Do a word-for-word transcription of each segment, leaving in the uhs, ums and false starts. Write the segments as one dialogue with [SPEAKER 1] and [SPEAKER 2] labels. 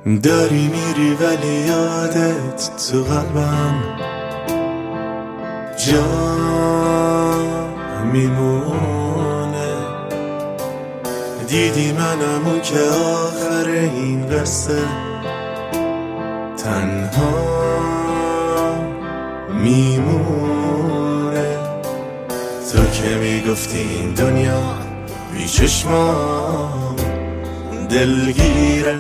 [SPEAKER 1] داری میری ولی یادت تو قلبم جا میمونه. دیدی منم اون که آخر این قصه تنها میمونه. تو که میگفتی این دنیا بی چشمام دلگیره،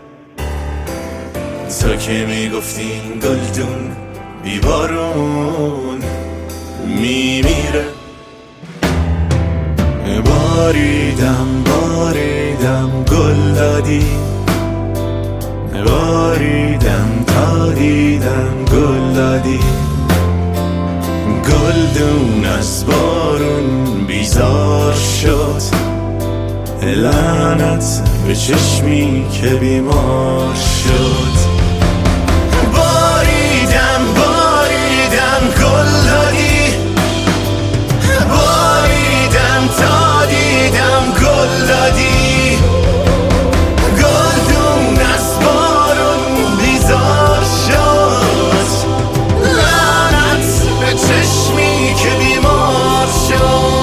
[SPEAKER 1] تو که میگفتی این گلدون بی بارون میمیره. باریدم باریدم گل دادی، باریدم تا دیدم گل دادی. گلدون از بارون بیزار شد، لعنت به چشمی که بیمار شد. باریدم باریدم گل دادی، باریدم تا دیدم گل دادی. گلدون از بارون بیزار شد، لعنت به چشمی که بیمار شد.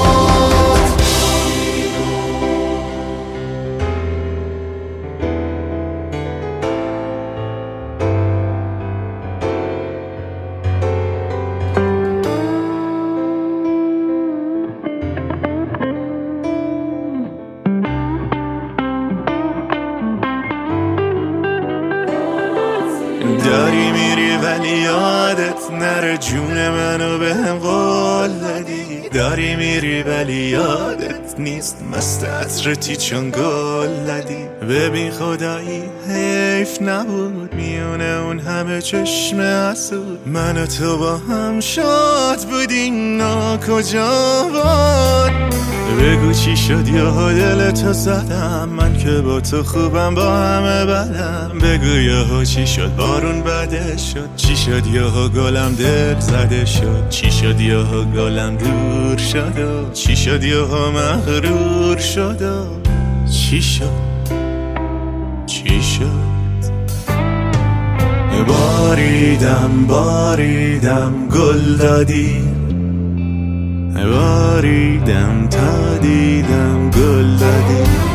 [SPEAKER 1] داری میری ولی یادت نره جون منو به هم قول دادی. داری میری ولی یادت نیست مست عطرتی چون گل دادی. ببین خدایی حیف نبود میونه اون همه چشم حسود، من و تو با هم شاد بودیم نا کجا بود. بگو چی شد یا دل تو زدم، من که با تو خوبم با همه بدم. بگو یا چی شد بارون بده شد، چی شد یا گلم دل زده شد، چی شد یا گلم دور شد و چی شد یا مغرور شد و چی شد چی شد. باریدم باریدم گل دادی، باریدم تا دیدم گل دادی.